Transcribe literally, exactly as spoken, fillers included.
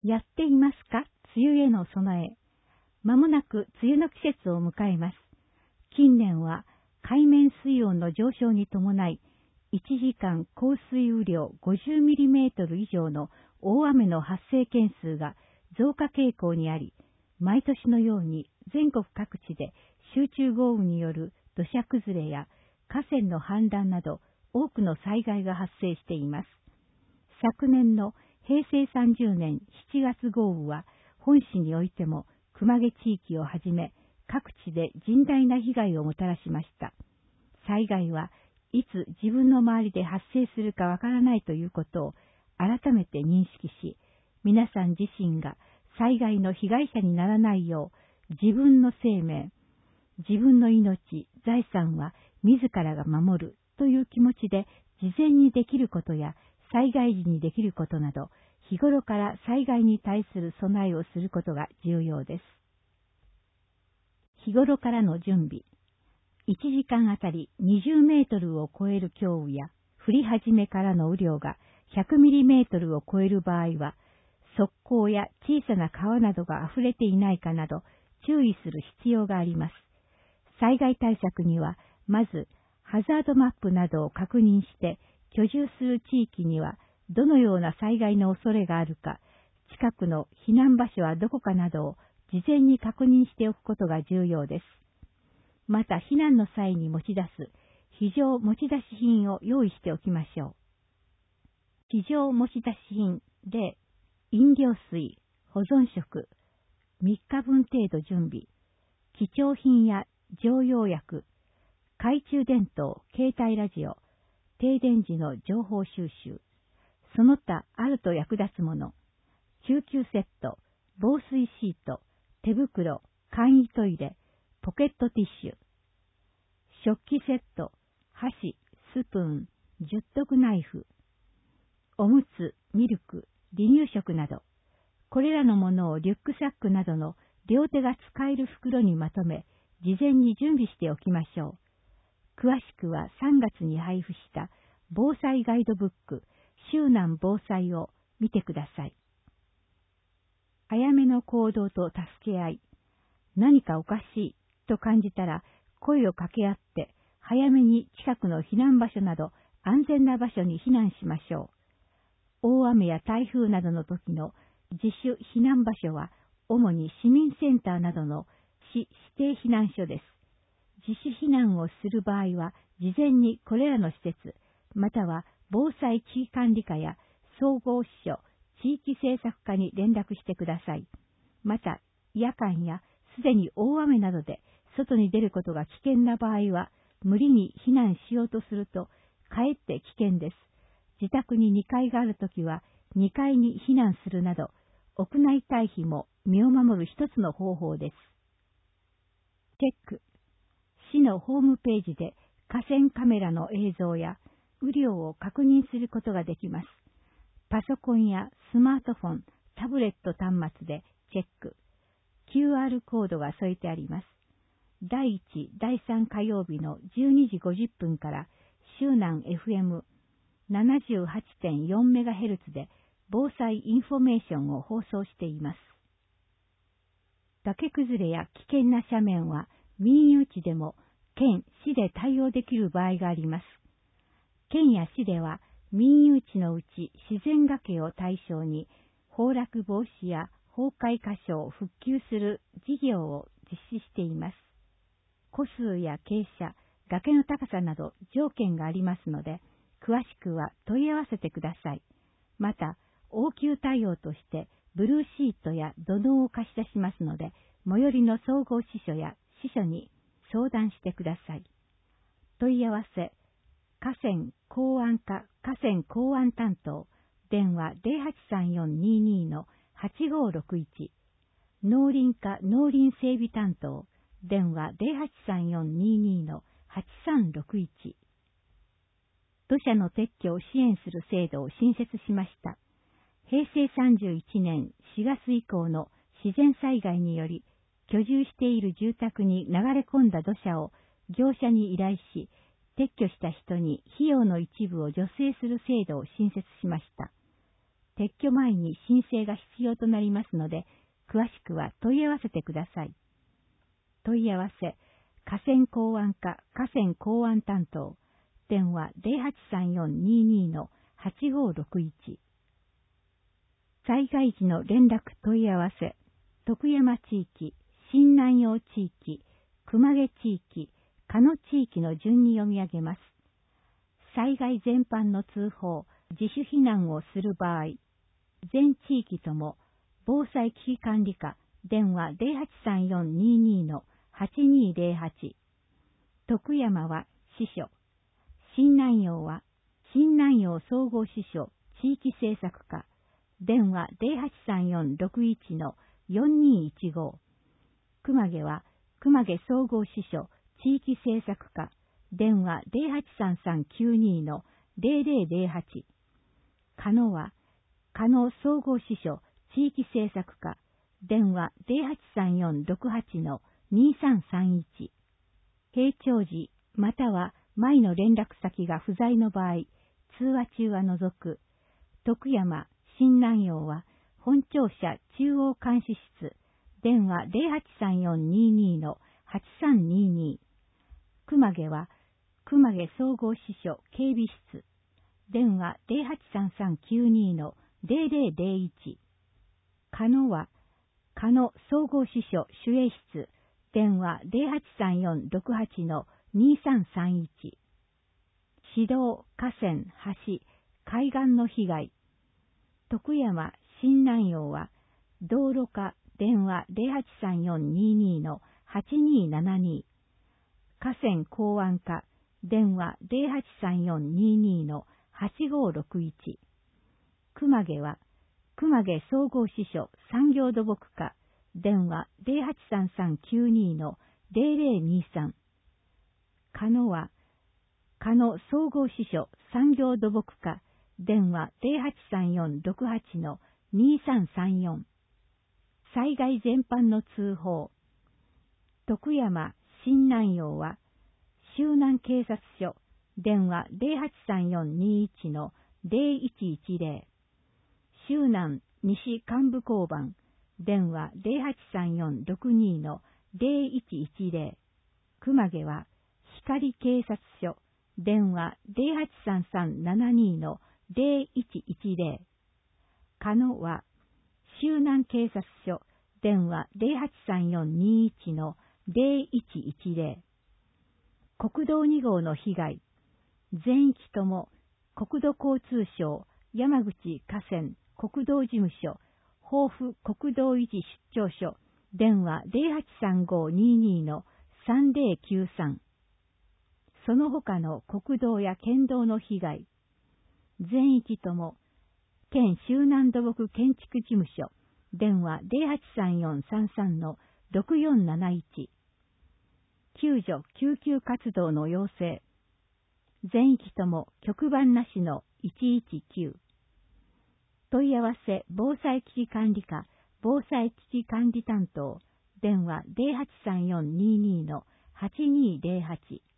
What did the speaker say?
やっていますか？梅雨への備え。まもなく梅雨の季節を迎えます。近年は海面水温の上昇に伴い、いちじかん降水雨量ごじゅうミリメートル以上の大雨の発生件数が増加傾向にあり、毎年のように全国各地で集中豪雨による土砂崩れや河川の氾濫など多くの災害が発生しています。昨年のへいせいさんじゅうねんしちがつ豪雨は本市においても熊毛地域をはじめ各地で甚大な被害をもたらしました。災害はいつ自分の周りで発生するかわからないということを改めて認識し、皆さん自身が災害の被害者にならないよう自分の生命、自分の命、財産は自らが守るという気持ちで事前にできることや災害時にできることなど日頃から災害に対する備えをすることが重要です。日頃からの準備。いちじかんあたりにじゅうメートルを超える強雨や降り始めからの雨量がひゃくミリメートルを超える場合は、側溝や小さな川などが溢れていないかなど注意する必要があります。災害対策には、まずハザードマップなどを確認して、居住する地域にはどのような災害の恐れがあるか、近くの避難場所はどこかなどを事前に確認しておくことが重要です。また避難の際に持ち出す非常持ち出し品を用意しておきましょう。非常持ち出し品で、飲料水、保存食、みっかぶん程度準備、貴重品や常用薬、懐中電灯、携帯ラジオ、停電時の情報収集、その他あると役立つもの、救急セット、防水シート、手袋、簡易トイレ、ポケットティッシュ、食器セット、箸、スプーン、十徳ナイフ、おむつ、ミルク、離乳食など、これらのものをリュックサックなどの両手が使える袋にまとめ、事前に準備しておきましょう。詳しくはさんがつに配布した防災ガイドブック、周南防災を見てください。早めの行動と助け合い、何かおかしいと感じたら声を掛け合って早めに近くの避難場所など安全な場所に避難しましょう。大雨や台風などの時の自主避難場所は主に市民センターなどの市指定避難所です。自主避難をする場合は事前にこれらの施設または防災地域管理課や総合支所、地域政策課に連絡してください。また夜間やすでに大雨などで外に出ることが危険な場合は無理に避難しようとするとかえって危険です。自宅ににかいがあるときはにかいに避難するなど屋内退避も身を守る一つの方法です。チェック。市のホームページで河川カメラの映像や雨量を確認することができます。パソコンやスマートフォン、タブレット端末でチェック。キューアール コードが添えてあります。だいいち、だいさん火曜日のじゅうにじごじゅっぷんから周南 エフエムななじゅうはちてんよんメガヘルツ で防災インフォメーションを放送しています。崖崩れや危険な斜面は民有地でも県、市で対応できる場合があります。県や市では民有地のうち自然崖を対象に崩落防止や崩壊箇所を復旧する事業を実施しています。戸数や傾斜、崖の高さなど条件がありますので、詳しくは問い合わせてください。また、応急対応としてブルーシートや土のうを貸し出しますので、最寄りの総合支所や支所に相談してください。問い合わせ、河川公安課河川公安担当、電話 ゼロはちさんよんにーにーのはちごーろくいち、農林課農林整備担当、電話 ゼロはちさんよんにーにーのはちさんろくいち。土砂の撤去を支援する制度を新設しました。へいせいさんじゅういちねんしがつ以降の自然災害により、居住している住宅に流れ込んだ土砂を業者に依頼し、撤去した人に費用の一部を助成する制度を新設しました。 撤去前に申請が必要となりますので、詳しくは問い合わせてください。問い合わせ、河川港湾課河川港湾担当、電話 ゼロはちさんよんにーにーのはちごーろくいち。災害時の連絡問い合わせ、徳山地域、新南陽地域、熊毛地域、鹿野地域の順に読み上げます。災害全般の通報、自主避難をする場合、全地域とも防災危機管理課電話 ゼロはちさんよんにーにーのはちにーゼロはち。徳山は支所、新南陽は新南陽総合支所地域政策課電話 ゼロはちさんよんろくいちのよんにーいちご。熊毛は熊毛総合支所地域政策課電話 ゼロはちさんさんきゅうにーのゼロゼロゼロはち。鹿野は鹿野総合支所地域政策課電話 ゼロはちさんよんろくはちのにーさんさんいち。閉庁時または前の連絡先が不在の場合、通話中は除く。徳山、新南陽は本庁舎中央監視室電話 ゼロはちさんよんにーにーのはちさんにーにー。熊毛は熊毛総合支所警備室電話 ゼロはちさんさんきゅうにーのゼロゼロゼロいち。鹿野は鹿野総合支所守衛室電話 ゼロはちさんよんろくはちのにーさんさんいち。市道、河川、橋、海岸の被害。徳山、新南陽は道路課電話 ゼロはちさんよんにーにーのはちにーななにー。河川港湾課電話 ゼロはちさんよんにーにーのはちごーろくいち。熊毛は熊毛総合支所産業土木課電話 ゼロはちさんさんきゅうにーのゼロゼロにーさん。鹿野は鹿野総合支所産業土木課電話 ゼロはちさんよんろくはちのにーさんさんよん。災害全般の通報。徳山、新南陽は周南警察署電話 ゼロはちさんよんにーいちのゼロいちいちゼロ。周南西幹部交番電話 ゼロはちさんよんろくにーのゼロいちいちゼロ。熊毛は光警察署電話 ゼロはちさんさんななにーのゼロいちいちゼロ。鹿野は周南警察署電話 ゼロはちさんよんにーいちのゼロいちいちゼロ。国道に号の被害。全域とも国土交通省山口河川国道事務所豊富国道維持出張所電話 ゼロはちさんごーにーにーのさんゼロきゅうさん。その他の国道や県道の被害。全域とも県周南土木建築事務所電話 ゼロはちさんよんさんさんのろくよんなないち。救助救急活動の要請。全域とも局番なしのいちいちきゅう。問い合わせ防災危機管理課防災危機管理担当電話 ゼロはちさんよんにーにーのはちにーゼロはち。